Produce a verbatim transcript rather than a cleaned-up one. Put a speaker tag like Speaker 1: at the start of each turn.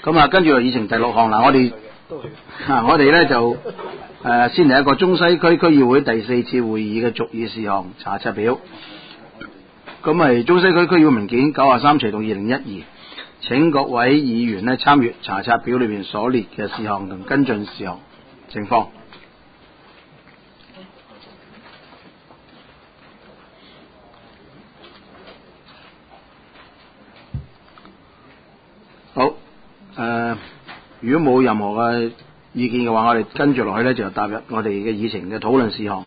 Speaker 1: 咁啊，跟住就議程第六項啦，我哋啊，我哋咧就誒、呃、先嚟一個中西區區議會第四次會議嘅續議事項查冊表。咁係中西區區議會文件九十三隨同二零一二，請各位議員咧參閱查冊表裏邊所列嘅事項同跟進事項情況。好，誒、呃，如果冇任何嘅意見嘅話，我哋跟住落去咧就踏入我哋嘅議程嘅討論事項。